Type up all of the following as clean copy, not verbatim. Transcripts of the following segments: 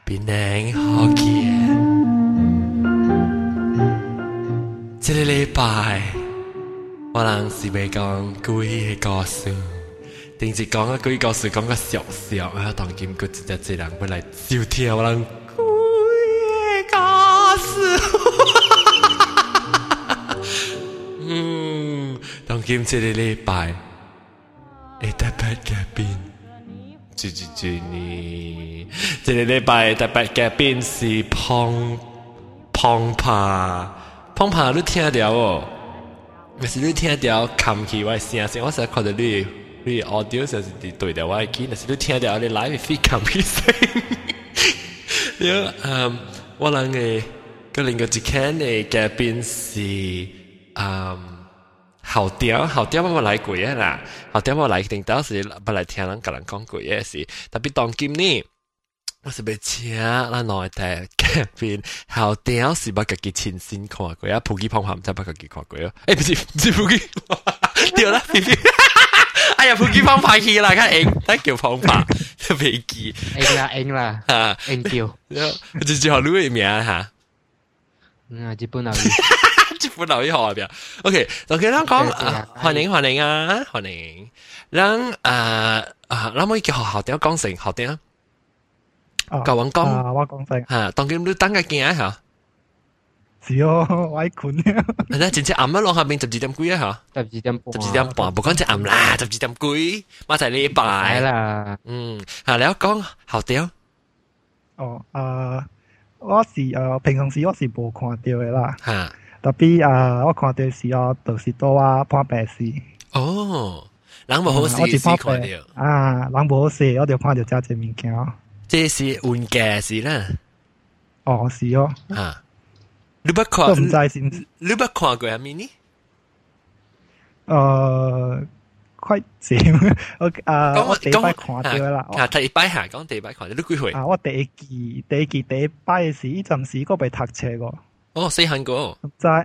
槟榔好見。這個禮拜，我人是要講鬼嘅故事，定是講個鬼故事講個俗俗啊，當今個一隻人要來收聽我人鬼嘅故事。當今這個禮拜，會特別嘉賓。呢，這個禮拜特別嘉賓是胖帕，你聽到哦？但是你聽到冚起我聲，我成日看到你 audio 就是對着我耳機，但是你聽到你 live feed 冚起聲。我人嘅個另一個嘅嘉賓是好屌我來過嘅啦，好屌我來定到時不來聽人甲人講過嘅事，特別當今呢，我是要請咱內地嘉賓，好屌是要家己親身看過啊，普吉胖唔知要家己看過哦，不是普吉，對啦，哎呀，普吉胖拍去啦，看應，但叫胖拍，都未記， 應啦，應叫， 就叫好你嘅名嚇， 日本佬。 日本留意學邊 ？OK， 就佢哋講歡迎啊，歡迎。咱咱可以叫學點講成學點？教我講， 我講成嚇，當佢你等個鏡嚇。 是哦，我喺困啊。 嗱，真正暗咗落下面12點幾啊嚇？12點半，唔講只暗啦，12點幾，馬仔禮拜。 係啦。 嚇你講學點？ 我是平常時我是無看到嘅啦。 嚇。 特別我看到是就是到我判白事。 哦，人無好事看到。 人無好事，我就看到這隻物件。 這是運價事啦。 是哦。 你捌看？ 都唔知是唔是？ 你捌看過阿咪呢？ 快閃！我第一擺看到啦。 第一擺講第一擺看到，你幾歲？ 我第一季第一擺嘅時，嗰陣時我被讀冊個。 細漢個。 在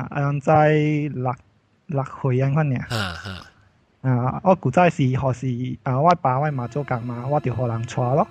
六歲咁款嘅。我古仔是何時我爸我媽做工嘛，我就互人帶咯。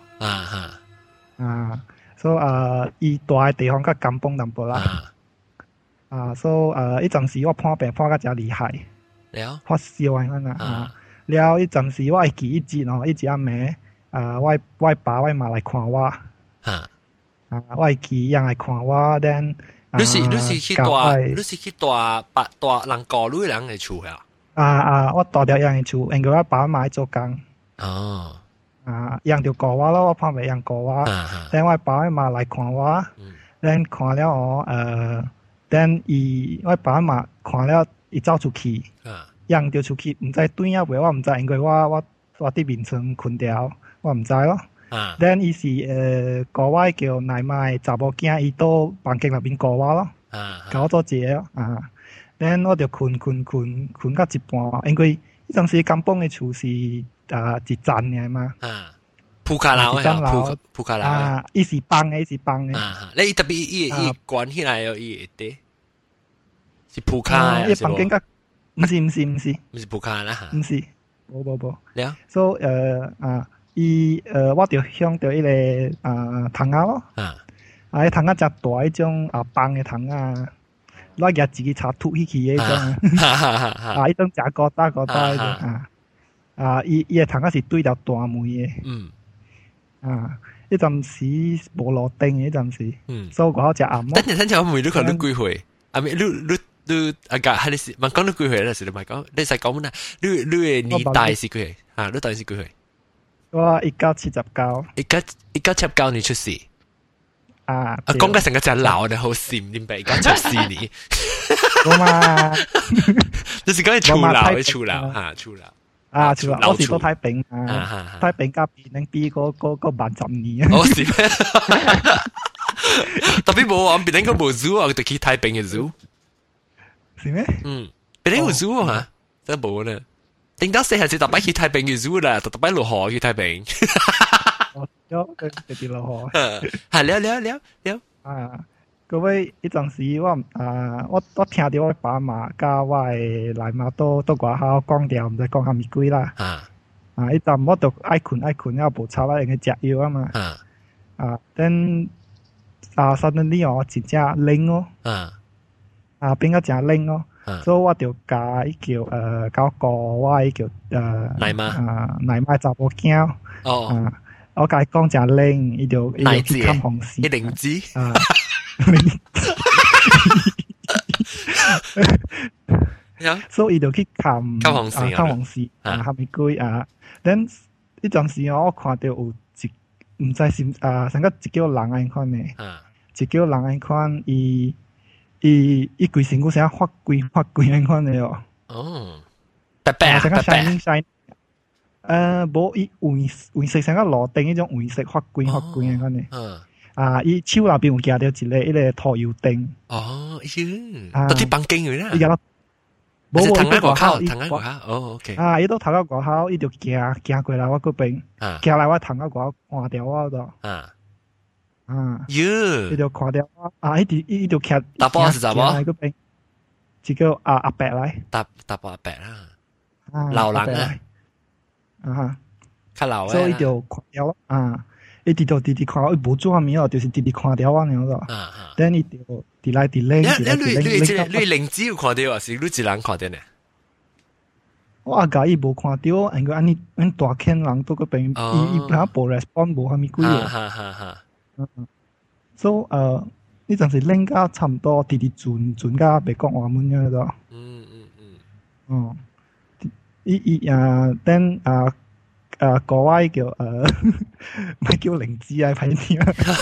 所以伊住嘅地方較甘榜淡薄啦。所以迄陣時我判病判較真厲害。發燒咁款啊。了迄陣時我會記一節暗暝我爸我媽來看我。我會記伊來看我，then。 你是去大人教女人嘅厝啊？ 我大條人嘅厝，因為我爸媽做工。人就教我咯，我怕未人教我。等我爸媽來看我，等看了等我爸媽看了，伊走出去，人就出去，唔知對啊未，我唔知，因為我佇眠床困掉，我唔知咯。then 伊是教我叫奶媽查某囝，伊到房間內邊教我咯，教我做嘢咯。then 我就困到一半，因為迄陣時甘榜嘅厝是一層嘅嘛。 鋪卡樓鋪卡樓。 伊是房嘅。 你特別伊關起來有伊啲，是鋪卡嘅。 伊房間個唔是鋪卡啦嚇。 唔是，冇。 了。 所以我就向到迄個窗仔咯。迄窗仔真大迄種房嘅窗仔，我夾自己插凸起去迄種。迄種真高大迄種。伊嘅窗仔是對着大門嘅。迄陣時無路燈嘅，迄陣時。所以我好食暗。 等陣我問你看你幾歲？你係你是問講你幾歲啦？是你咪講，你使講乜啊？你嘅年代是幾歲？你大是幾歲？ 我1979。 1979年出世。講嘅成個真老嘅好閃，點解1974年？ 我嘛， 就是講係厝老。 我是到太平太平加邊能比個80年。 是咩？特別冇啊，邊能個冇 zoo 啊？就去太平嘅 zoo。 是咩？ 邊能有 zoo 啊？真冇呢。頂到四下子特別去太平嘅 zoo 啦，特別落河去太平。 直接落河。 了。 各位，迄陣時我聽到我爸媽甲我嘅奶媽都外口講掉，唔知講下物鬼啦。迄陣我就愛困，了無吵啦，因為食藥啊嘛。 then suddenly 哦，真正冷哦，變個真冷哦，所以我就加伊叫搞個我伊叫奶媽奶媽查某囝我甲伊講真冷，伊就去看風扇， 一靈芝所以伊就去看風扇， 下面鬼then 呢陣時我看到有唔知是成個一叫人安款呢，一叫人安款，伊規身軀成發光安款的哦。 哦，白白， 無伊黃色成個羅定迄種黃色發光安款的。伊手內邊有夾到一個拖油燈。 哦，都啲綁緊佢啦。 冇藤喺外口，哦 ，OK。 伊都頭個外口，伊就行過來我嗰邊，行來我藤個外口看到我度。伊就看到我，伊就徛。 大波是啥波？ 嗰邊，一個阿伯來。 大波阿伯啦，老人啊。較老誒。 所以伊就看到我伊直看我，伊無做啥物哦，就是直看到我爾咯。等伊就直來。你靈芝有看到啊？是你一人看到呢？我阿家伊無看到，因為安大坑人都嗰邊，伊若無 respond 無啥物鬼哦。所以呢陣時冷到差唔多直轉到白講話門嘅咯。哦，等國外叫唔係叫靈芝啊，快啲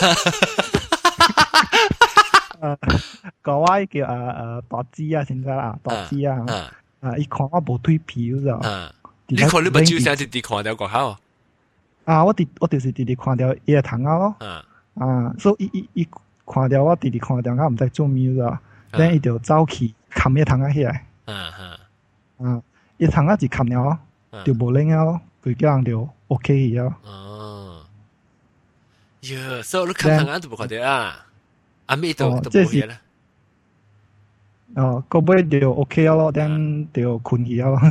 國外叫大枝啊，現在大枝啊，伊看我無退票咗。你看你目睭聲直看到國口？我就是直看到伊個頭咯。所以伊看到我直看到我唔知做咩咗，等伊就走去冚伊頭仔起來。伊頭仔一冚了，就無冷啊咯。佢叫人就 OK 去咯。 所以你冚頭仔都無看到啊？阿妹都無嘢啦。 個尾就 OK 咯，等就困去咯。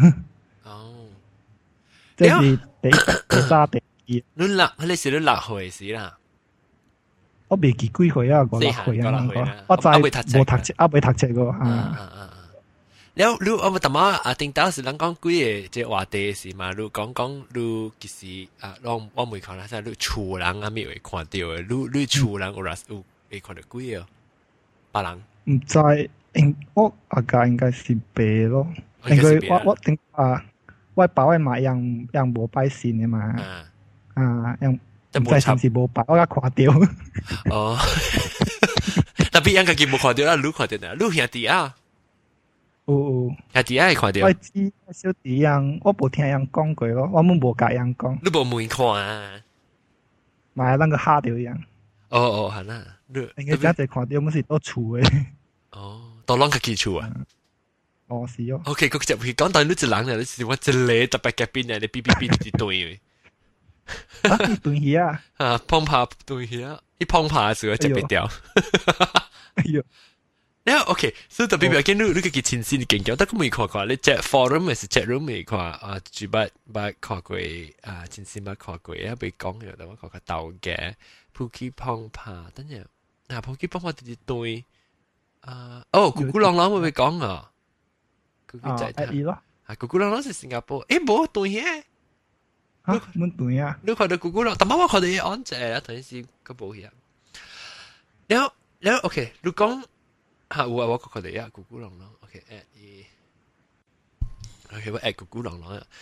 即係第三第二。 你是你6歲時啦。 我未記幾歲啊，個6歲啊，我在冇讀書，未讀書個。 แล้วรู้เอามาแต่มาติงตาสิลังกองกุยเจว่าเตสิมารู้กองรู้กิสิลองว่าไม่看啦ใช่รู้ชูหลังไม่會看到รู้ชูหลัง我會看到กุย白人唔知我阿家應該是白咯，應該我定我爸我嘛樣無擺線嘅嘛樣唔知是唔是無擺我而家看到哦特別樣個佢冇看到啦รู้看到啦รู้兄弟啊兄弟愛看到。 我知小弟樣，我無聽人講過咯，我們無甲人講。 你無問看啊？ 買那個蝦條樣。 哦，係啦。 應該真係看到，冇是到厝嘅。 到啷個去厝啊？ 是哦。 OK，佢就係講到你一人咧，你是我一個特別嘅邊啊，你嗶一對。 你對去啊？ 碰拍對去啊！一碰拍嘅時候就別掉。 哎呦！ OK，所以特別表見你個嘅前線研究，但係我未看過，你 chat forum 還是 chat room 未看主筆看過前線筆看過被講嘅，但我看過豆嘅 Pookie 碰拍，等陣Pookie 碰拍直對咕咕啷啷會講啊，咕咕仔睇咯， 咕咕啷啷是新加坡，冇對嘅， 冇對啊， 你看到咕咕啷，但係我看到嘢安靜啦，等陣先個保險，然後 OK，你講。我覺得咕咕啷啷 ，OK add 我 add 咕咕啷啷啊，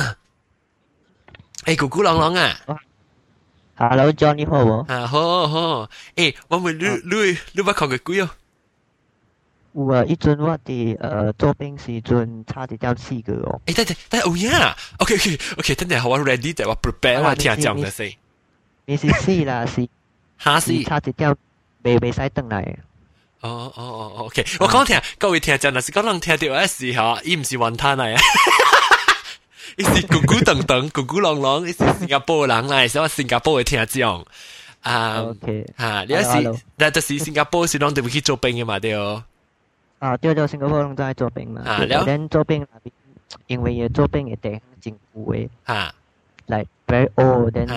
咕咕啷啷啊 ，Hello John 你好喎， 好，我問你捌看過鬼哦？ 有啊，一陣我哋做兵時陣差啲掉4個哦。 但係呀 ，OK， 等陣我 ready 就我 prepare 我聽講嘅先。 你是4啦，是差啲掉未使轉來。 OK， 我講聽各位聽眾，若是講人聽到嘅時候，伊唔是雲吞嚟啊，伊是咕咕噔噔、咕咕啷啷，伊是新加坡人嚟，所以新加坡嘅聽眾 OK， 你係就是新加坡是攏就會去做兵嘅嘛，對哦。 對，新加坡攏在做兵嘛。咱做兵那邊，因為做兵嘅地方真貴嘅。like very old，then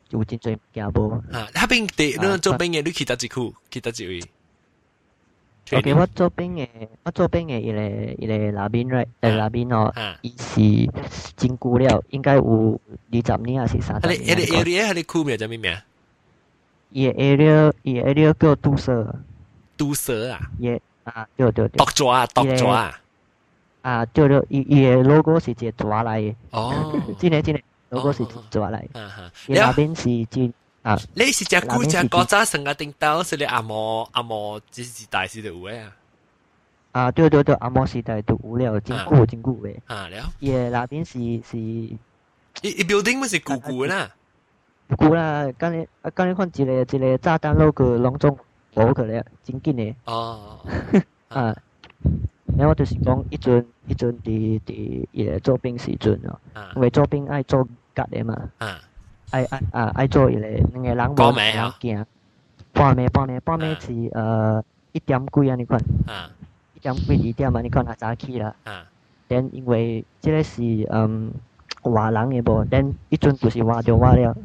有真侪物件无。 那边地那做兵嘅，你去得几酷？去得几位 ？OK， 我做兵嘅，伊个那边right，那边哦，伊是真久了，应该有20年还是30年。 你 area 你酷名叫咩名？ 伊 area 叫都社。 都社啊？ 对。 独爪啊！ 对，伊个 logo 是一个蛇来嘅。哦，真嘅 logo 是蛇来。伊那边是真啊。 你是只古早成个顶刀，是你阿嬷这时代是就有诶啊。 对，阿嬷时代都有了，真久嘅。 了。 伊个那边是。 伊 building 咪是古啦。 古啦，刚你看一个炸弹 logo 隆重无去咧，真紧诶。 哦。 然后就是讲，一阵伫伊个做兵时阵哦，因为做兵爱做吉诶嘛，爱做伊个两个人无人行，半暝是1点几安尼款，1点几2点安尼款啊早起啦，then 因为即个是活人诶无，then 一阵就是活了，甲一个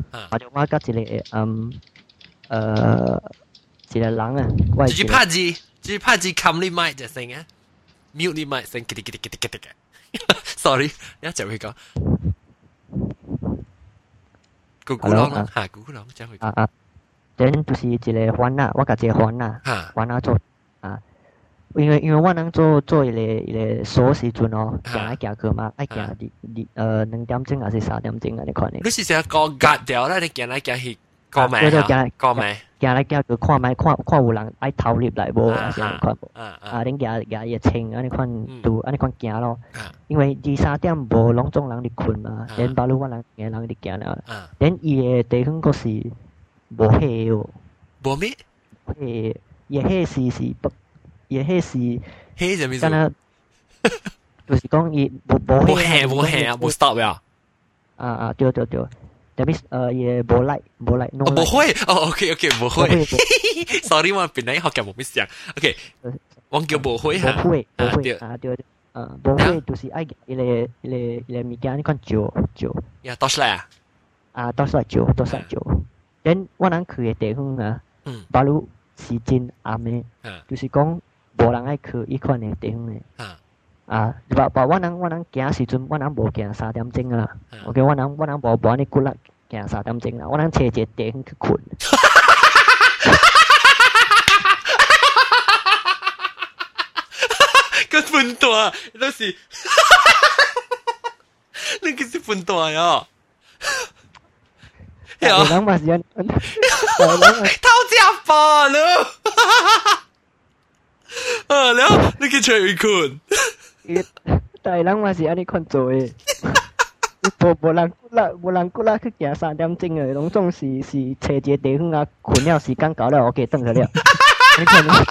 一个人啊， 就是拍字冚你麥就成啊。mute 你麥聲，吉 sorry， 一就會講。古龍嚇，古龍將會講。 then 就是一個番啊，我甲一個番啊做啊，因為我能做一個鎖時陣哦，行來行去嘛，愛行2點鐘還是3點鐘啊？你看呢？ 你是成個隔掉啦，你行來行去講咩？講咩？ 行來行去看有人愛偷入來無？啊，先看無？恁行伊清安尼款，都安尼款行咯。因為2、3點無攏總人伫困嘛，恁巴魯我人伫行了。恁伊個地方閣是無火哦。 無咩？ 伊個火是伊個火是。 火什麼？ 敢若就是講伊無火無 stop 呀。 對。特別伊個無 light， 無火，OK， 無火。sorry， 我本來學嘅冇咩想 ，OK， 我叫無火嚇。 無火，對，無火就是愛伊個物件，你看照。 呀，倒出來啊？ 倒出來照。then 我人去嘅地方啊，巴魯是真暗嘅，就是講無人愛去伊款嘅地方嘅。我人行時陣，我人無行3點鐘啦。OK， 我人無安尼骨力行3點鐘啦。我人找一個地方去困。 個笨蛋，那是，那個是笨蛋呀。 人嘛是安， 偷家吧了。了，你去找伊困。 但係人嘛是安尼款做嘅，無人骨力去行3點鐘嘅，攏總是找一個地方啊，困了時間到了，OK，轉去了。你看了，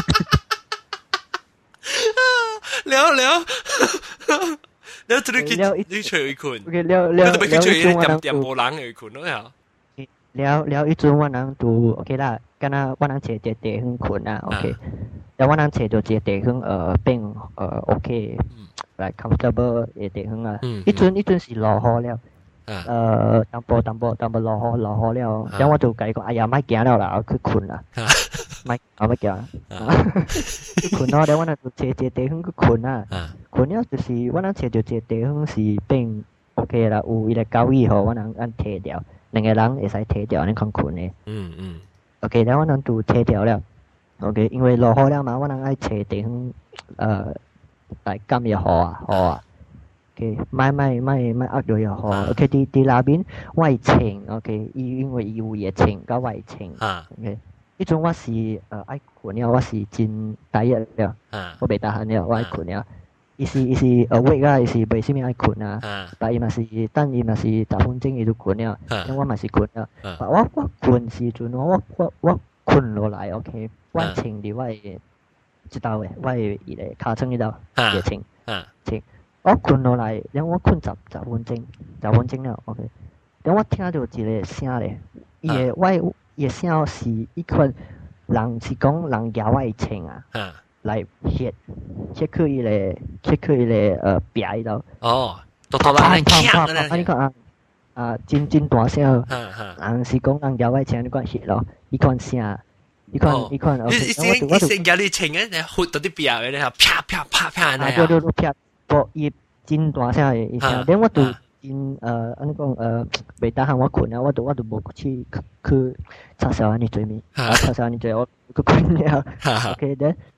這裡你找伊困， 了， 特別去找伊點無人嘅困咯呀。 了，一陣我人都 OK 啦，敢若我人找一個地方困啊 ，OK。但我人找到一個地方變OK， like comfortable 嘅地方啊。一陣是落雨了，淡薄落雨了，然後我就甲伊講，哎呀，莫行了啦，我去困啦，莫行，困咯，然後我人就找一個地方去困啊。困了就是我人找到一個地方是變 OK 啦，有伊個狗椅互我人按摕掉，兩個人會使摕掉，你看困嘅。OK， 然後我人就摕掉了。OK， 因為落雨了嘛，我人愛找地方來減熱雨啊。OK， 莫壓到熱雨。OK， 佇那邊我會穿 OK， 因為伊有熱穿，甲我會穿。OK， 迄陣我是愛困了，我是真大熱了，我袂tahan了，我愛困了。伊是awake 啊，伊是袂啥物愛困啊。但伊嘛是等伊嘛是10分鐘伊就困了，我嘛是困了。我困時陣我困落來 OK。我穿伫我嘅即兜嘅，我嘅伊個尻川迄兜嘅穿，我困落來，然後我困10分鐘了 ，OK。然後我聽到一個聲咧，伊個聲是一款人是講人咬我嘅穿啊，來ฮ็去伊個壁迄度。 哦，多啦，你看， 真大声，人是讲人摇外请你关系咯，伊款声，伊款， 你先叫你请嘅，你活到啲表嘅，你啪啪啪啪那样。对，啪，啵，伊真大声嘅声，连我都真安尼讲袂打喊我困啊，我都无去插小安尼做面，插小安尼做我去困了。OK，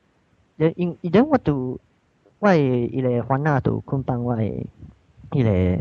then 我都我伊个烦恼都困帮我伊个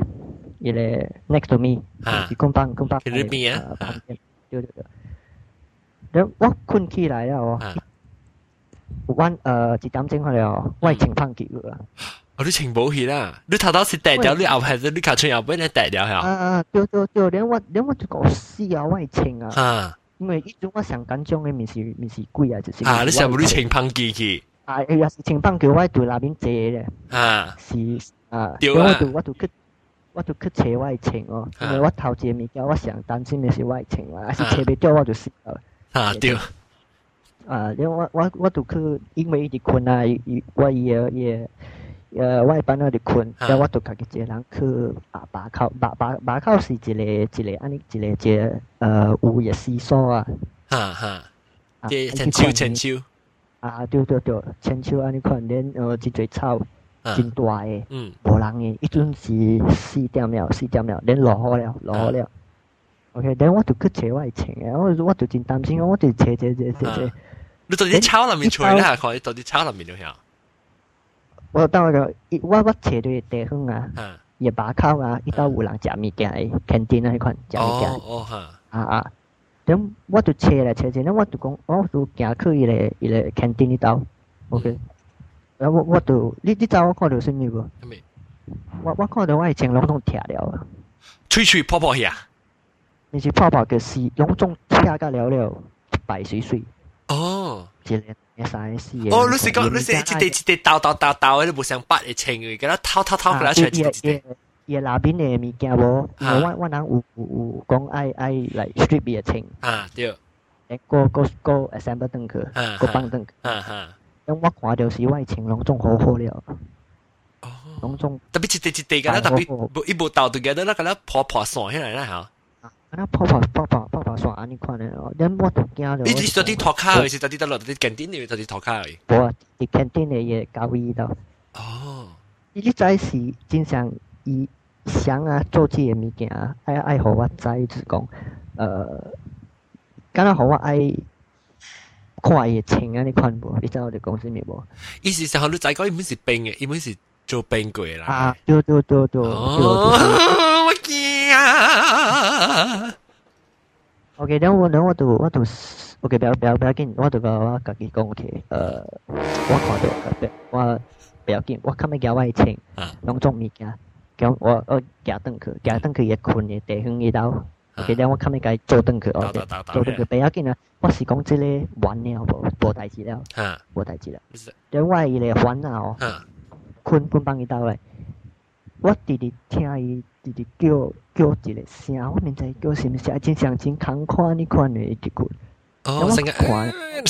next to me， 是困帮。 喺邊啊？對。然後我困起來了我一點鐘了，我情況叫啊。 你情保險啦，你頭頭是跌掉，你後係你靠窗後邊你跌掉係對，連我就講死啊，我情啊。因為呢種我上緊張嘅面是貴啊，就是。 你成日你情況機器。 又是情況叫我對那邊借咧。是對啊。我就去找我情哦，因為我頭一個物件我上擔心嘅是我情嘛，是找袂到我就死了。 對。 因為我就去，因為伊直困啊，我的班仔直困，然後我就家己一個人去巴口是一個安尼一個有嘅廁所啊。 即千秋。 對，千秋安尼款，連一堆草。真大嘅，無人嘅，一陣是4點了，連落雨了。OK， 等我就去找我情嘅，我就真擔心，我就找。 你到啲草入面吹啦，看你到啲草入面就係。 我到咗，我找到地方啊，也把口啊，伊到有人食物件嘅，canteen 那款食物件。等我就找嚟，我就講，我就行去伊個 canteen 呢度 ，OK。我就你知我看到什麼無？我看到我的情攏總拆了， 吹泡泡呀！ 你是泡泡嘅事，攏總拆甲了白水。 哦， 一個3、4。 你是講你是一倒，你無想八嘅情嘅，咁樣偷佢一出。 伊那邊嘅物件無，我人有講愛來 strip 嘅情。 對。 個 assemble 登去，個放登去。因我看到是我的情攏總好了，攏總特別一地嘅啦，特別一部倒對嘅啦，咁樣破線起來啦嚇。 咁破線安尼款嘅咯，因我都驚了。 你是到啲托卡去，是到啲到落啲canteen裏，到啲托卡去。 無，啲canteen嘅嘢交易到。你知是真想伊想做這個物件，愛互我知，就是講敢若互我愛。看伊情你看無？你知我哋講什麼無？ 意思上你知講，伊本是冰嘅，伊本是做冰過啦。 對。我驚啊 ！OK， 等我都 OK， 不要緊，我都甲我家己講 OK， 我看到我不要緊，我看咪叫我情，攏種物件，叫我行轉去伊困嘅地方伊度。OK， 等我看咪甲伊做轉去，做轉去不要緊啊！我是講這個完了無代誌了，無代誌了。等我伊個煩惱，困幫伊倒來，我直聽伊直叫一個聲，我唔知叫什麼聲，真像真空看你看的一困。 我看，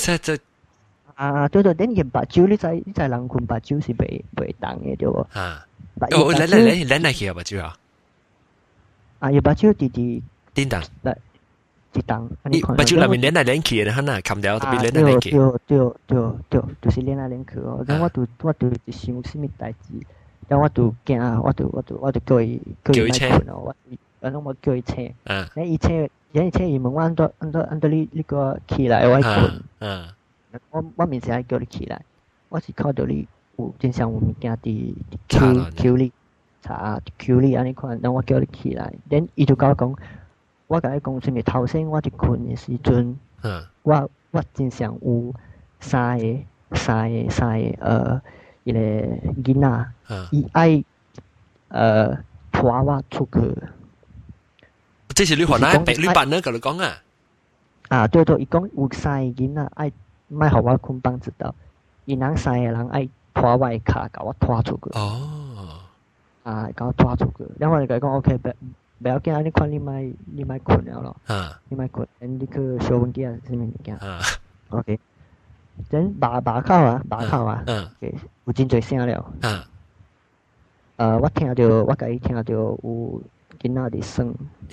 對，等伊目睭，你知人困目睭是袂動的對無？ 咱來去目睭啊？ 伊目睭直叮當。 一檔， 你目睭內面連來連去嘅，可能冚掉特別連來連去。 對，就是連來連去哦。咁我就想什麼代誌，咁我就驚，我就叫伊買困哦。我叫伊請，伊請伊問我按到你個起來我困。我面前叫你起來，我是靠到你有真像有物件佇 Q 你查 Q 你安尼款，然後我叫你起來，then 伊就甲我講。我甲你講什麼？頭先我佇困嘅時陣，我真想有三個伊個囡仔，伊愛拖我出去。 這是你話哪？你辦呢？甲你講啊？ 對，伊講有三個囡仔愛莫互我困幫知道，伊人三個人愛拖我的腳，甲我拖出去。甲我拖出去，然後我就甲伊講 OK，不要緊，你看你莫困了咯，你莫困，你去小問題啊，什麼物件 ？OK，等把口啊，有真濟聲了。我甲伊聽到有囡仔伫耍。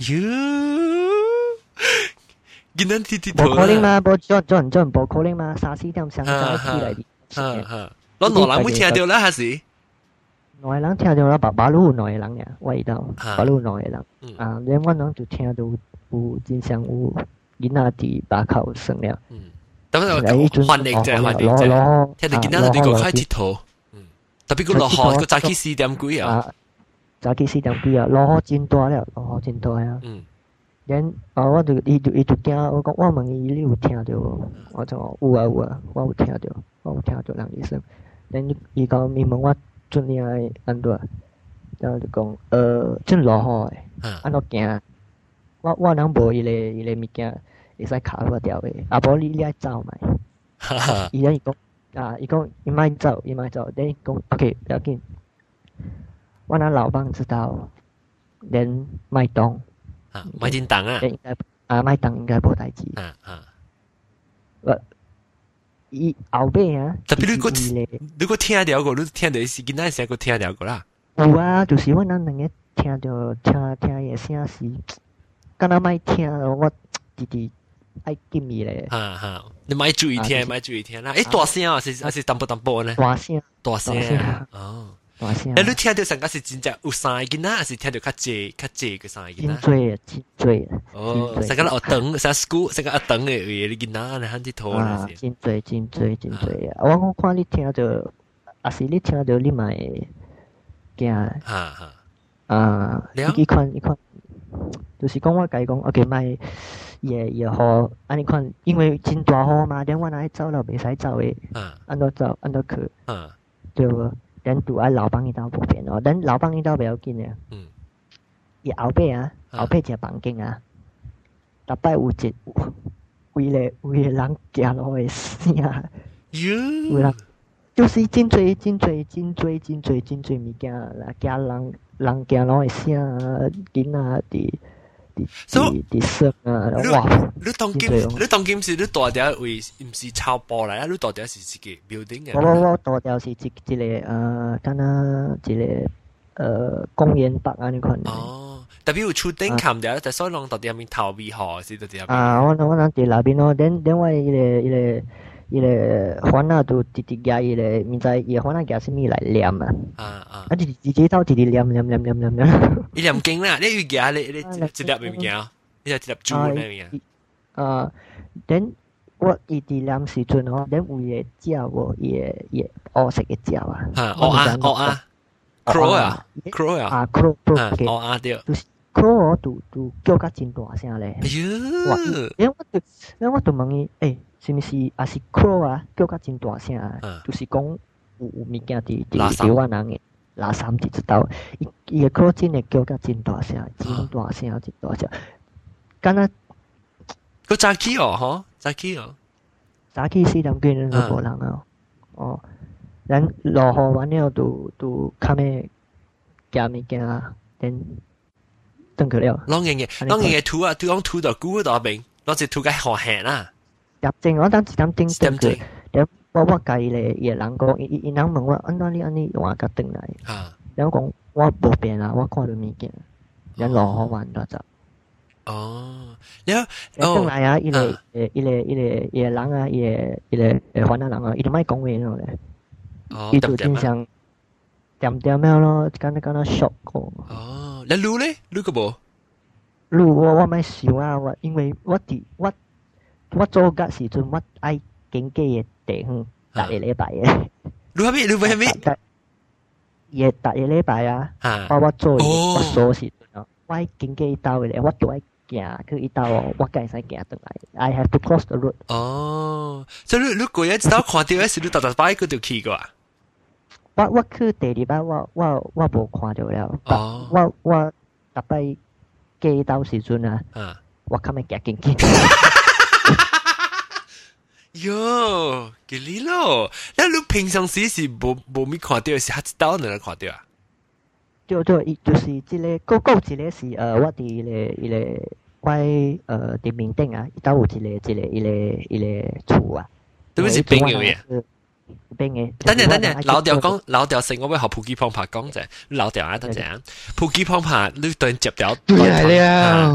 囡仔佚佚无可能嘛，无種無可能嘛，3-4點上早起來的。 我兩人會聽到啦，還是？ 兩個人聽到啦，馬路兩個人呀，我知道，馬路兩個人。啊，然我人就聽到有真像有囡仔佇巴口耍了。 等陣換另隻，聽到囡仔喺度開鐵佗。特別佢落雨，佢早起4點幾啊。 早起4點幾啊，落雨真大了，落雨真大啊。然我就伊就驚，我講我問伊你有聽到無？我就有啊，我有聽到人伊說。然伊講伊問我盡量愛安怎，然後就講真落雨誒，安怎行？我人無伊個物件會使卡我掉誒，啊無你愛走嘛？伊講伊講伊莫走，然後伊講 OK 不要緊，我人老闆知道，然莫動。 買點等啊！買等應該無代志。伊後尾啊， 特別如果聽到個，你聽到是囡仔聲個聽到個啦。 有啊，就是我人兩個聽伊個聲是，敢若莫聽咯，我直直愛禁伊咧。 你莫注意聽啦。誒，大聲啊，是淡薄呢？ 大聲哦。你聽到上個是真正有三個囡仔，還是聽到較濟個三個囡仔？ 真濟。 哦，上個學堂，上 school，上個學堂嘅你囡仔，你喊啲拖啦先。 真濟啊！我看你聽到，還是你聽到你咪驚。伊看，就是講我甲伊講 ，OK， 咪也雨，安尼看，因為真大雨嘛，等我若愛走了，袂使走誒。安怎走，安怎去？對無？咱拄愛老闆伊兜無變哦，咱老闆伊兜袂要緊誒。伊後壁一個房間啊，逐擺有一為個人行路誒聲，有人就是真濟物件啦，人行路誒聲，囡仔佇耍啊，哇！ 你當今是你大條位，唔是超波嚟啊？你大條是一個 building 嘅。 我大條是一個敢若一個公園北安尼款。哦， 特別有厝頂看掉，但所以人到底係咪逃避好，是到底係？ 我人佇內邊咯，等我伊個番仔都直直夾伊個，唔知伊個番仔夾啥物來念啊！直直到直直念。 伊念經啦，你要夾你一粒物件，你就一粒珠那樣。 等我伊佇念時陣吼，等有伊個鳥無，伊個黑色個鳥啊。 crow 啊，crow 對。 就是 crow 都叫甲真大聲咧。 哎呦！ 我就問伊，是毋是也是 crow 啊？叫甲真大聲啊！就是講有物件佇我人誒垃圾佇一兜，伊個 crow 真誒叫甲真大聲，真大聲。敢若個早起哦，吼，早起 4點幾都無人啊！哦，咱落雨完了都較咩夾物件啊？等轉去了。 啷個土啊？講土到古嗰邊，攞只土個好輕啊！ 入正我當一點頂轉去，我甲伊個人講，伊人問我安怎你安尼換甲轉來，然後講我無變啊，我看到物件，然落雨完就走。 哦，然後轉來啊，伊個人啊，伊個番仔人啊，伊就莫講話咯咧，伊就真像點了咯，敢若 shock 個。 哦，你錄咧？錄個無？ 錄我莫想啊，因為我做嘅時陣，我愛經過嘅地方，逐個禮拜嘅。 你係咪？ 逐個禮拜啊！我做我做時陣，我愛經過伊兜嘅，我就愛行去伊兜，我梗係使行轉來。I have to cross the road。 哦，所以你過一次到看到嘅時，你逐擺佢就去過啊？ 我去第二擺，我無看到了。我逐擺過伊兜時陣啊，我較咪行緊。 喲，幾哩咯？那你平常時是無咪看到，是下一刀能看到啊？ 對，就是這個一個是我佇伊個我佇面頂啊，伊兜有一個厝啊。 都是朋友呀？ 邊嘅。 等陣，老掉成我會學普基胖爬講啫，老掉啊，等陣，普基胖爬你對接掉， 對了，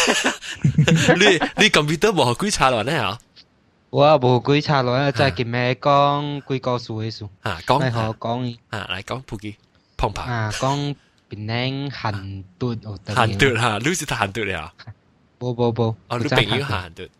你 computer 冇學幾差落呢啊？ 我冇幾差落，就係見咩講幾個數嘅數， 講嚟學講嚟講普基胖爬， 講變靚韓獨， 韓獨嚇，你是韓獨嚟啊？ 冇， 哦，你朋友韓獨。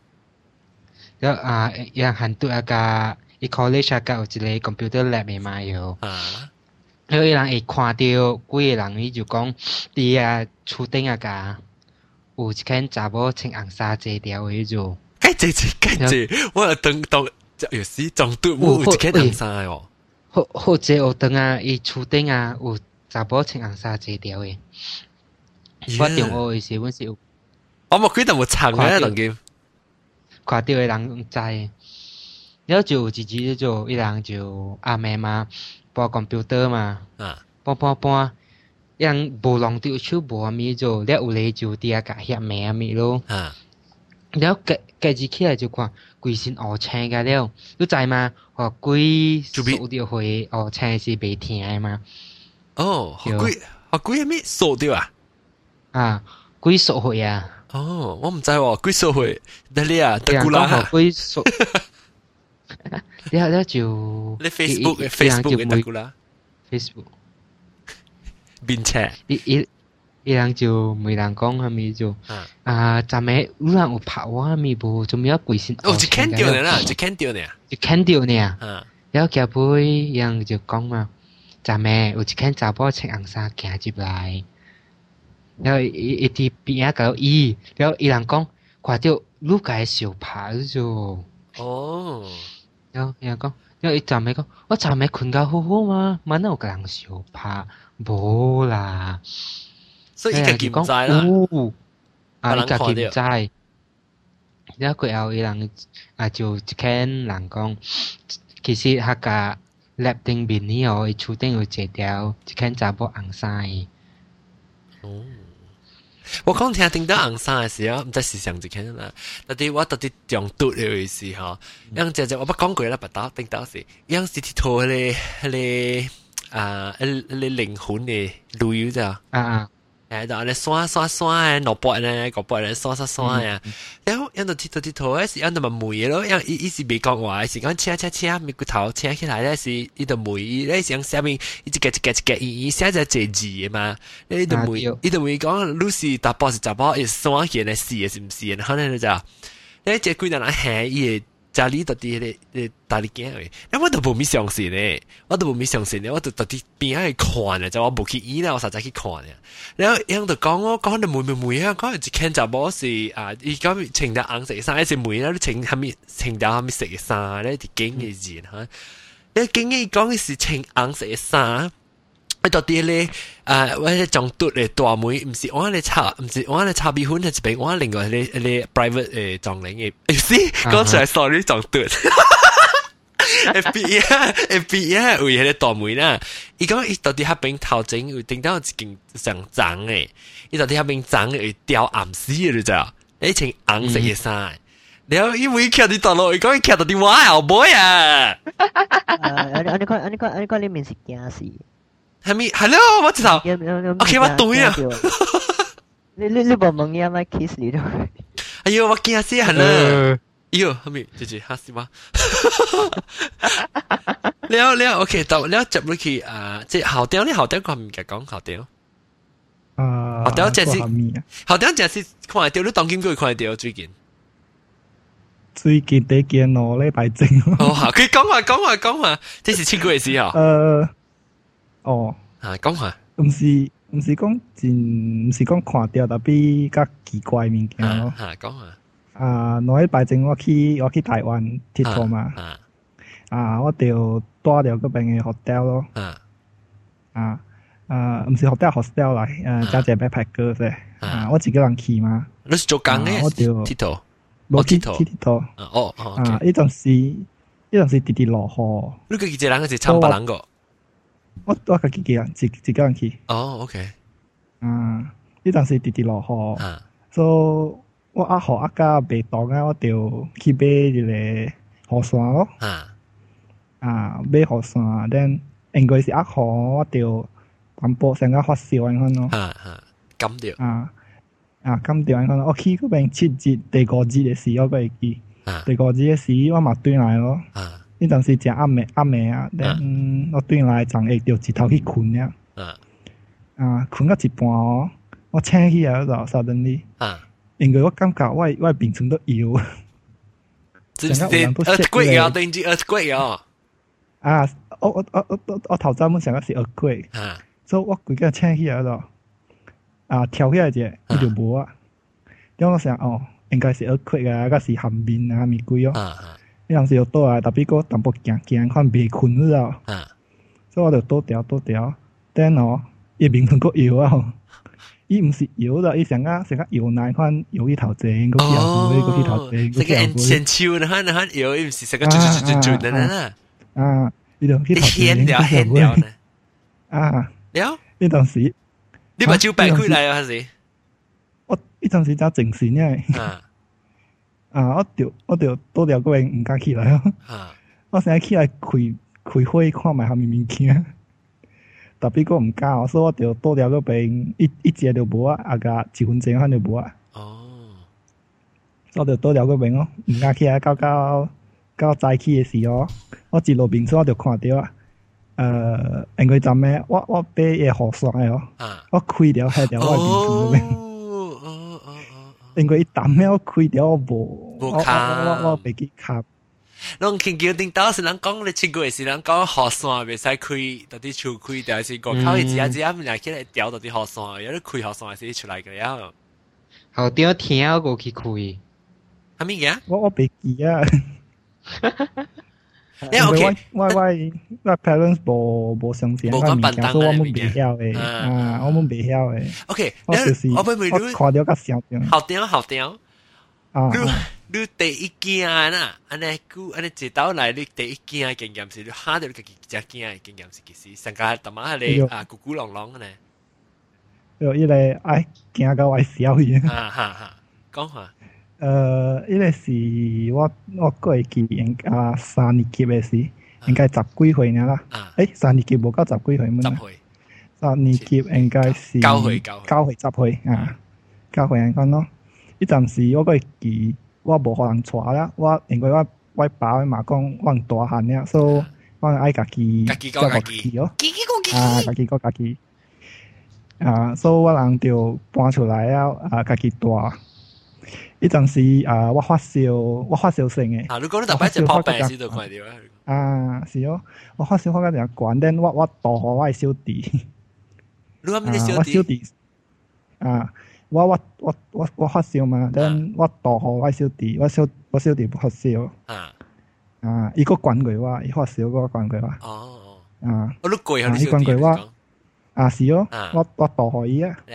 yang hantu aga college aga 有一個 computer lab 嘅嘛有，有人會看到幾個人伊就講啲厝頂aga有一間查某穿紅紗坐條嘅就， 該這，我等有時撞到有一間紅紗哦， 或者有當伊厝頂有查某穿紅紗坐條嘅，我中學嘅時阮是有， 我冇記得有長嘅當劍。 看到嘅人知，然後就自己就一人就阿妹嘛，播 computer 嘛，播，人無弄到手無咪就，了有咧就啲個翕妹咪咯，然後家己起來就看規身烏青個了，你知嘛？學規數掉去烏青是袂疼嘅嘛？ 哦，學規咩數掉啊？規數去啊？ 哦，我唔知喎，幾數歲？得你啊，得古啦嚇。 幾數？你就你 Facebook 嘅得古啦。 Facebook。 邊車？ 一人就每人講係咪就暫咩？有人有拍我係咪無？做咩要貴先？ 哦，就看到你啦，就看到你啊。然後夾杯人就講嘛，暫咩？有一間查甫穿紅衫行入來。然後一啲邊個伊，然後伊人講看到你個小拍就，然後人講，然後伊昨暝講，我昨暝困覺好好嘛，乜都有個人小拍，無啦， 所以伊個見在啦， 伊個見在，然後佢後伊人就一間人講，其實佢個 lab 頂邊呢哦，伊厝頂有一條一間查某紅衫嘅。 我講聽到紅衫嘅時候，唔知是上一間啦。但係我到底中毒嘅時候，樣只我不講過啦，不打頂到時，樣是佚佗咧靈魂嘅旅遊咋？就安尼刷嘅，落膊咧，個膊咧刷啊。然後樣就佚佗咧，是樣就咪霉嘅咯。樣伊是未講話，是講車，咪骨頭車起來咧，是伊就霉，咧是樣下面一個伊寫只字嘅嘛。伊就霉講，你是大波是雜波，伊刷起來是是唔是？可能就咧只幾人係伊。家裡到底咧大力驚嘅，我都冇咩相信咧，我到底邊去看咧，就我冇去醫啦，我實在去看咧。然後樣就講我講到梅啊，講一看就冇是伊講穿條紅色衫，是梅啦，你穿條咩色嘅衫咧？啲經嘅人嚇，你經嘅講嘅是穿紅色嘅衫。到底咧，我係中毒嘅大妹，唔是我嚟查，唔是我嚟查別款，係邊我另外你 private 撞領嘅，意思講出來 sorry 中毒。FBI 為係大妹啦，伊講伊到底喺邊頭前會頂到一件上長嘅，伊到底喺邊長嘅會掉暗死嘅咋？你穿紅色嘅衫，然後伊會徛喺度落，伊講伊徛到啲我後背啊！ 你講你面是驚死。 係咪？係咯，我知道。OK， 我對啊。 你冇問嘢咪 kiss 你都。 哎呦，我驚死人啦！哎呦，係咪？姐嚇死我！你 OK， 到你接落去即係後調個係唔嘅講後調。後調即係看到你當今佢看到最近。 最近第幾攞禮拜正。 哦，佢講話，這是七個月時候。講下， 唔是講看掉，但比較奇怪物件咯。 講下。 攞禮拜正我去台灣佚佗嘛。我就住咗嗰邊嘅 hotel 咯。唔是 hostel 啦，加隻 backpacker 啫。我自己人去嘛。 你是做工嘅？ 我就佚佗。 冇佚佗。呢陣時滴落雨。 你個幾隻人係參八人個？ 我自己人去。 OK。 呢陣時滴落雨，所以我學家未當我就去買一個雨傘咯。 買雨傘，then 應該是壓雨，我就淡薄成個發燒咁樣咯。 感到感到咁樣，我去嗰邊7日，第5日嘅時我會記，第5日嘅時我嘛轉來咯。呢陣時正暗暝啊，then 我轉來就會掉一頭去困了。困到一半哦，我醒起來就 suddenly，因為我感覺我病床都搖。 真係 earthquake 啊！定住 earthquake 啊！ 我頭先想嘅是 earthquake，所以我規個醒起來就跳起來啫，佢就冇啊。因為我想應該是 earthquake 啊，嗰是寒冰啊，咪鬼哦。呢陣時就倒來，特別個淡薄驚，看未困咗就，所以我就倒掉，等伊病床個搖啊。伊毋是搖啦，伊成個搖奶看搖去頭前，嗰啲後背，嗰啲頭前， 嗰啲前手那看搖，伊毋是成個轉的啦。 伊就去頭前， 掀掉呢。 了， 呢陣時， 你把手擺開來啊？還是？ 我呢陣時就靜時呢。我就倒掉嗰邊唔敢起來咯。我成日起來開火看埋後面物件。特別個唔加，所以我就倒掉嗰邊一隻就冇啊，個1分鐘就冇啊。我就倒掉嗰邊咯，唔加起來到早起嘅時候，我一路面所我就看到因為陣咩，我買嘢雨傘嘅哦，我開掉係掉我面床嗰邊，因為一陣咩我開掉我冇俾佢卡。 攏傾叫頂到是人講你切過是人講雨傘袂使開，到底手開掉是個靠伊只唔嚟起來掉到啲雨傘，有啲開雨傘是出來嘅呀。 後邊聽我過去開， 係咪嘅？ 我袂記啊。我 parents 無相信，所以我冇袂曉嘅。我冇袂曉嘅。 OK， 我就是我看到個小點。 好掉。你第一件啦，安尼一道來，你第一件嘅經驗是你嚇到你自己只件嘅經驗是其實，上加特馬係你咕咕啷啷嘅呢。 伊個愛驚到愛笑伊。 講下。 伊個是我過會記3年級嘅時，應該10幾歲啦。3年級無到10幾歲咩？3年級應該是9歲10歲9歲咁講咯。呢陣時我個會記。我無可能帶啦，因為我爸我媽講我大漢了，所以我愛家己照顧自己哦。家己講家己。所以我人就搬出來啊，家己帶。呢陣時我發燒性嘅。 如果你特別就破病時就快啲啦。是哦，我發燒發得慣，但我大號我係小弟。 你話咩小弟？ 我發燒嘛，但我大號我小弟，我小弟不發燒。伊個關過我，伊發燒個關過我。 我都過啊， 伊關過我。是哦，我大號伊啊。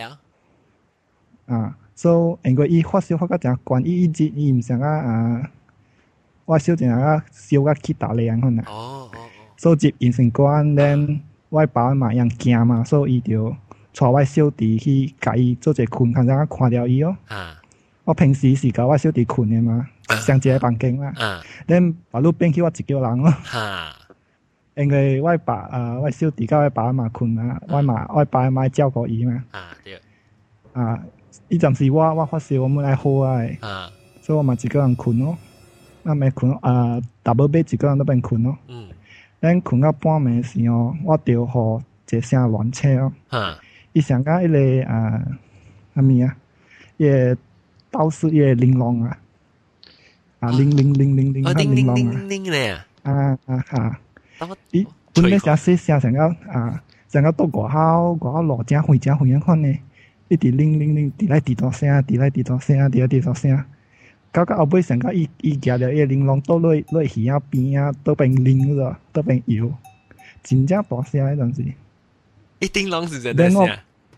所以因為伊發燒發個正關，伊唔想我小弟燒個去打你咁啊。所以接應成關，then 我爸媽樣驚嘛，所以伊就。帶我小弟去甲伊做一困，看下看到伊哦。我平時是甲我小弟困嘅嘛，上一個房間嘛。then 把路變去我一個人咯。因為我我小弟甲我爸媽困嘛，我爸媽照顧伊嘛。呢陣時我發燒，我冇來好啊。所以我嘛一個人困咯。我咪困double bed 一個人都變困咯。then 困到半暝時候，我就互一聲亂車咯。伊上個迄個啥物啊？伊個道士伊個玲瓏啊，玲瓏咧伊本來寫細聲上個到外口路正遠啊看呢，一直鈴，佇來佇大聲，到後尾上個伊夾着伊個玲瓏倒落魚仔邊啊，倒變鈴咗，倒變搖，真正大聲迄陣時。 一叮啷是真的聲。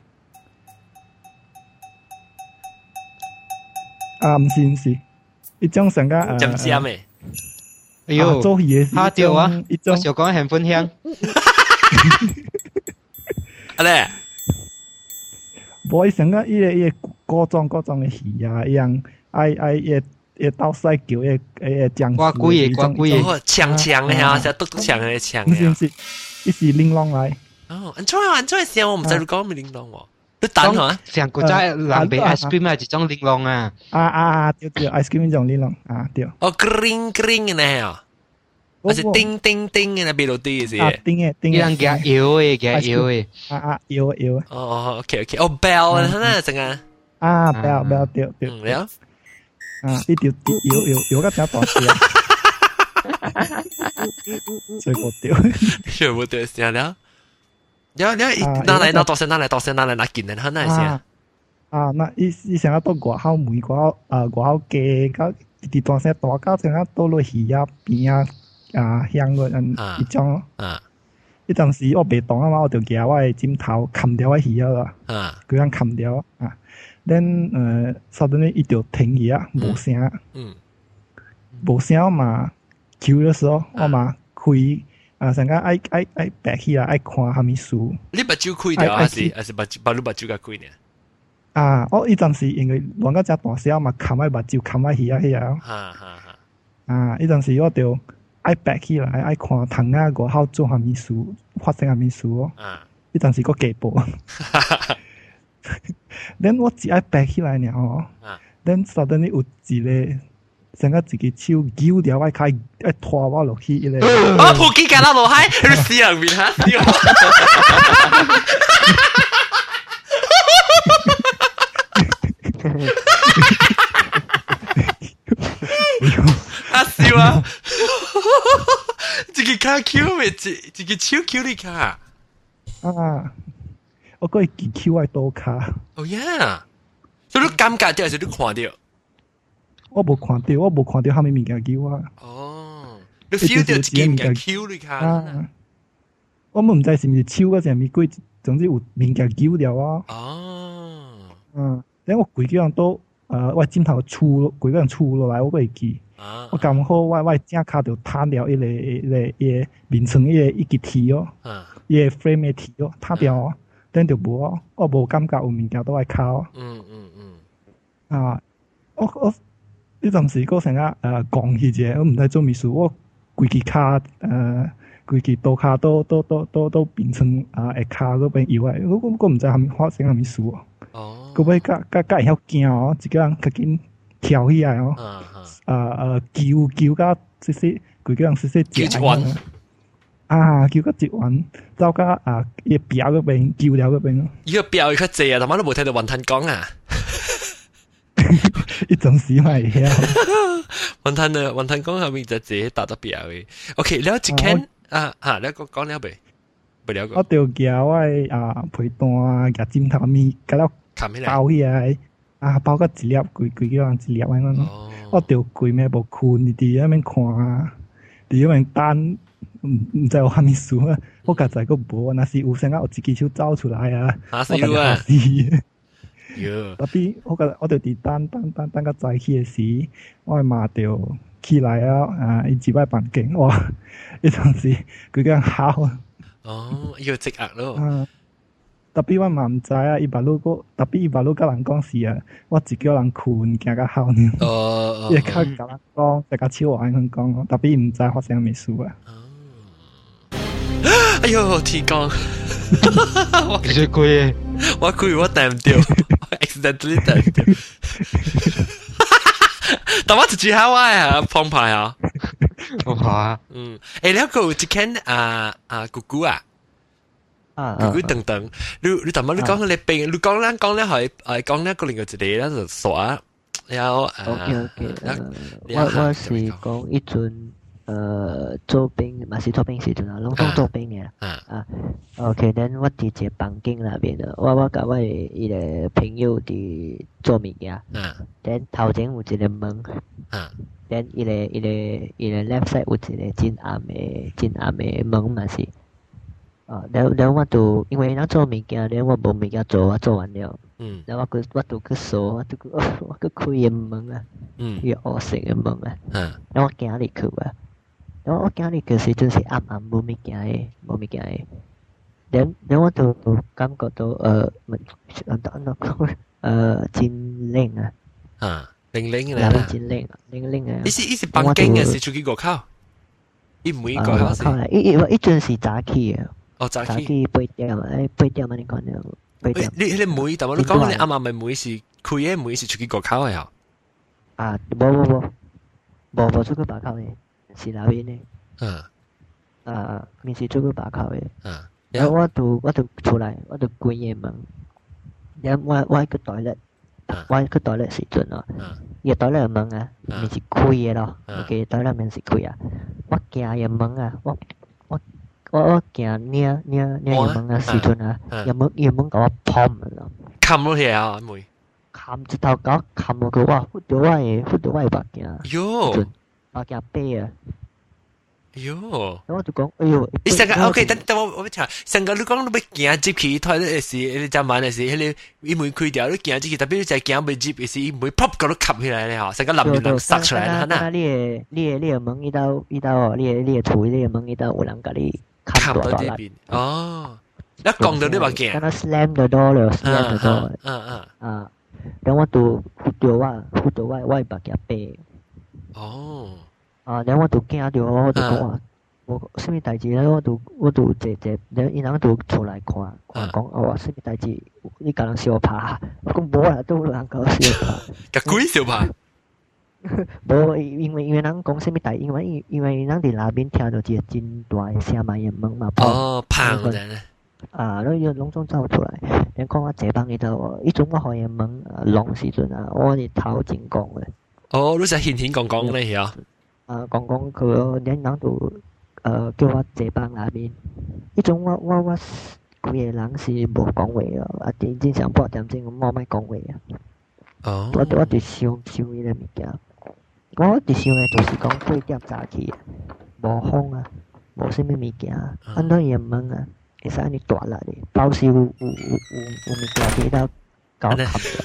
唔是，一種成個尖尖嘅。 哎呦， 做嘢時， 嚇掉啊！我小講很分享。 阿咧， 無伊成個伊個各種嘅魚啊，一樣愛也倒赛球也僵瓜龟强的呀，成嘟强的强呀，一时玲珑来。 哦，安怎先我唔知你講咩玲珑喎？你等下， 成個仔南北 ice cream 係一種玲珑啊！ 對 ice cream 一種玲珑啊，對。 哦 ，green 嘅呢啊，我是叮嘅呢，邊度啲嘅？ 啊，叮嘅， 依樣嘅搖嘅， 搖。 哦 ，OK，哦 ，bell 呢，成啊。 bell 對。 了。 呢條搖個隻大隻。最過掉。 全部掉聲了。你哪嚟到哪見人很難先那以前都外口梅外口雞個啲當時大家成日倒落魚啊邊香個一種一陣時我未當啊嘛，我就夾我嘅枕頭冚掉個魚啦，佢樣冚掉then suddenly 一條停魚冇聲嘛，Q 嘅時候我嘛開。成個愛白起來愛看蝦米書。 你把酒開掉還是把你把酒甲開呢？ 我一陣時因為兩個隻大小嘛，冚愛把酒冚愛起一陣時我就愛白起來愛看堂外口做蝦米書，發生蝦米書一陣時個幾步。then 我只愛白起來呢then suddenly 有一個。成個自己手揪掉我開拖我落去咧。 我撲機架到落海，你死人面嚇！啊笑啊！自己卡 Q 咪自己手 Q 你卡。 我嗰個 Q 係多卡。 哦呀！所以你感覺到還是你看到？ 我冇看到蝦米物件叫啊！ 哦，你 feel 到自己物件 Q 你看。 我唔知是唔是超嗰隻咪鬼，總之有物件叫掉啊！等我規個人都我枕頭觸規個人觸落來，我會記。我咁好，我正卡就攤掉一個面層一個鐵哦，一個 frame 嘅鐵哦，攤掉哦，等就冇哦，我冇感覺有物件都係靠。我。呢陣時嗰成日講起啫，我唔知做咩事，我規支卡規支刀卡都變成卡嗰邊搖嚟，我唔知係咪發生係咩事喎。嗰邊加會曉驚哦，自己人趕緊跳起來哦，叫加即係規個人即係叫一彎叫個一彎，走加一表嗰邊叫了嗰邊咯。 依個表較濟啊，頭晚都冇睇到雲吞講啊。 一種時咪係雲吞講後面就自己打得表嘅。OK，了一間你講了未？未了個。我就叫我陪單夾枕頭面，嗰粒包起來包個一粒，規個人一粒咁樣。我就規咩無困，伫喺面看伫喺面等，唔知有蝦米事啊！我家仔個無，那是有成日有自己手走出來啊！ 嚇死我啊！ 特別我就伫等個早起嘅時，我係嘛就起來伊自擺房間，哇！一陣時佢咁喊。 要積壓咯。 特別我嘛唔知伊把路特別伊把路甲人講時我自己人困驚甲喊呢。伊甲人講，大家笑話咁講，特別唔知發生咩事啊。 哎呦，天光！ 你最攰我攰我帶唔掉 ，accidentally 帶唔掉。但我自己好啊，澎湃啊！ 好啊。 你有個一間姑姑啊，姑姑等等，你頭先你講你病，你講咧講咧個另外一個咧就傻，有 OK，我是講一陣。做兵嘛是做兵時陣啊，攏當做兵嘅OK， then 我伫一個房間那邊啊，我甲我伊個朋友伫做物件，then 頭前有一個門，then 伊個 left side 有一個真暗嘅門嘛是，然我就因為咱做物件，then 我無物件做，我做完了，然後我就去掃，我去開個門啊，伊個黑色嘅門啊，然後我行入去啊。然後我行入去時陣是暗無物件嘅，然後我就感覺到真冷啊， 00 啦，真零00啊！ 伊是房間嘅，是出去個口，伊唔會個口是。 伊陣時早起啊， 早起8點啊，8點啊，你講了8點。 你門，但係你講你啱啱咪門是開嘅門是出去個口嘅啊？ 啊，無出去把口嘅，是那邊嘅。面是出去把口嘅。然後我就出來，我就關嘢門。然後我去toilet，我去toilet時陣啊，個toilet門啊，面是開嘅咯。OK，toilet門是開啊。我行個門啊，我行捏個門啊時陣啊，個門甲我砰咯， 冚落去啊妹， 冚一頭搞冚落去，哇！忽到我嘅目鏡， 喲， 目鏡白啊！ 喲， 我就講，哎呦， 你成個 OK，等我查，成個你講你要行接去台咧時，你昨晚嘅時，迄個伊門開掉，你行接去，特別你就行未接嘅時，伊門 pop 嗰度吸起來咧吼，成個淋人塞出來啦。你個門伊到哦，你個厝你個門伊到有人甲你冚到呢邊。哦，一講到你目鏡， 敢若 slam the door 了 ，slam the door。然後我就忽到我目鏡白。 哦。 然後我就驚到，我就講話，我什麼代志咧？我就坐，然後伊人就出來看講，哦，什麼代志？你甲人相拍？我講無啦，都有人甲我相拍。 甲鬼相拍？ 無，因為人講什麼代，因為人佇內面聽到一個真大嘅聲嘛，個門嘛。 哦，砰嘅咧。 然後伊攏總走出來，然後講我坐房裡頭，伊種我互個門弄時陣啊，我日頭真講嘅。 哦，你就顯講咧係啊？ 講佢人就叫我坐房那邊，呢種我幾個人是無講話啊，正常8點鐘我咪講話啊。我就想伊個物件，我就想嘅就是講8點早起，無風啊，無啥物物件，按到伊個門啊，會使安尼大力嘅，包是有物件俾到搞冚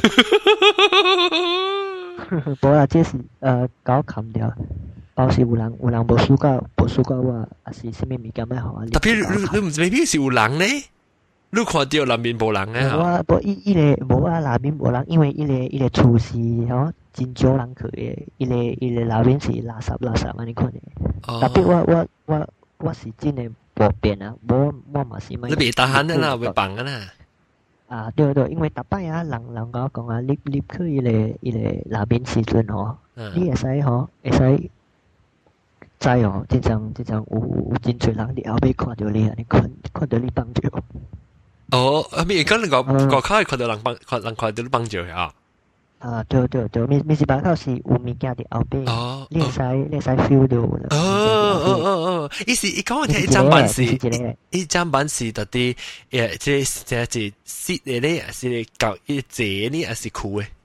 掉。無啦，這是搞冚掉。包是有人無輸到我，還是什麼物件咪好啊？ 特別你唔未必是有人咧，你看到內面無人咧嚇。 無伊個無啊，內面無人，因為伊個厝是吼真少人去嘅，伊個內面是垃圾安尼款嘅。特別我是真誒無變啊，我嘛是咪。 你別打閒啦，袂放啊啦。 對，因為逐擺啊，人甲我講啊，你去伊個內面時陣吼，你會使吼會使。知哦，正常有真侪人伫後尾看到你啊，你看到你幫着。 哦，咪講你個口係看到人看到你幫着啊？ 對，咪是把口是有物件伫後尾，你會使 feel 到。 哦，伊講我聽一張板是特啲即係濕嘅咧，是舊一折呢，還是酷嘅？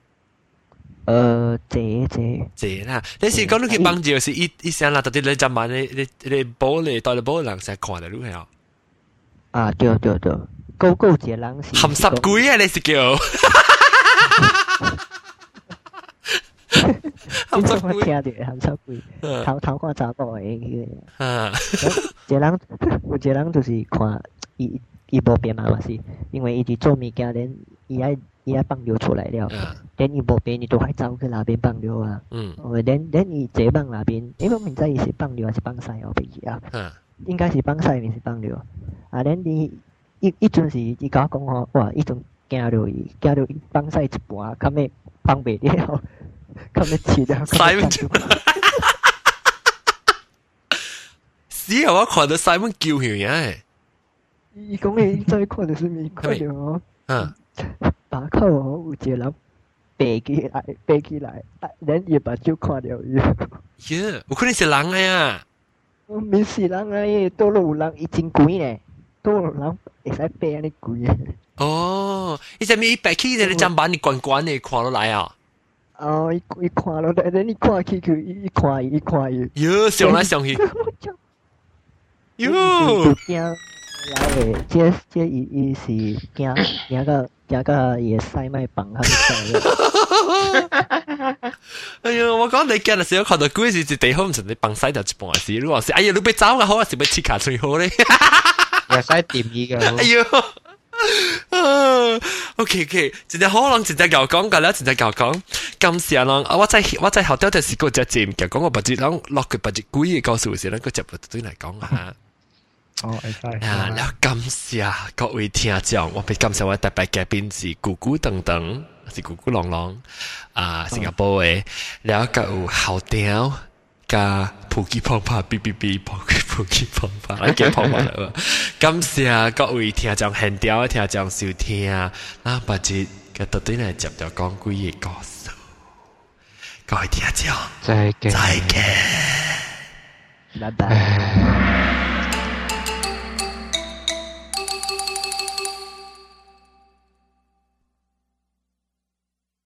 這啦，你是講你去幫住是一聲啦，特啲你昨晚你保你帶你保人成日看到你係啊？ 對，夠一人是含濕鬼啊！你是叫含濕鬼， 聽到含濕鬼，頭看查甫嘅迄個。有一個人就是看伊無變嘛是，因為伊佇做物件咧，伊愛放流出來了，等伊無變，伊就會走去那邊放流啊。等伊坐放那邊，因為唔知伊是放流還是放屎哦，袂記啊。應該是放屎，毋是放流。等伊陣時伊甲我講吼，哇！伊仲驚到伊放屎一半，較尾放袂了，較尾飼了。 是啊，我看到 Simon 叫佢嘅。 伊講伊再看到什麼？看到哦。把口哦，有一個人爬起來，咱伊把手看到伊。 耶，有可能是人嚟啊！ 唔是人嚟，多數有人伊真貴呢，多數人會使爬安尼貴嘅。 哦，伊只咪爬起嚟張板，你關你看落來啊！ 伊看落來，等你看起佢，伊看伊。 喲，上來上去。 喲！驚來嘅，這伊是驚個伊個屎咪放喺度。 哎呀，我講你驚嘅時候看到鬼是地方唔成你放屎就一半事，你話是哎呀你要走嘅好，還是要切卡最好咧？ 又使掂伊嘅。 哎呦！ OK，真係可能真係夠講㗎啦，真係夠講。咁時啊，我在學到嘅時個只節目講我不知諗落佢不知故意告訴時咧，個節目對嚟講下。 哦，係啊，然後感謝各位聽眾，我俾感謝我特別嘉賓是姑姑等等，是姑姑郎郎啊，新加坡嘅，然後個有後調加普吉胖胖 B 普吉胖胖，嚟嘅胖胖啦。感謝各位聽眾現調嘅聽眾收聽，嗱，不知嘅到底嚟接到講幾個故事，各位聽眾， 再見， 拜拜。